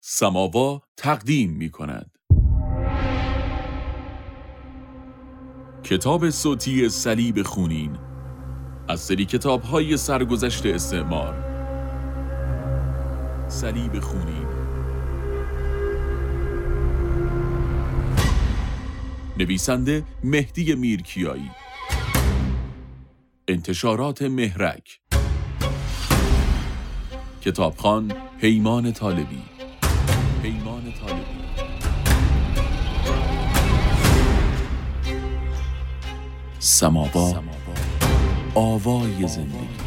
سماوا تقدیم می کند. کتاب صوتی صلیب خونین از سری کتاب‌های سرگذشت استعمار. صلیب خونین، نویسنده مهدی میرکیایی، انتشارات مهرک، کتابخوان پیمان طالبی. سماوا، آوای زندگی.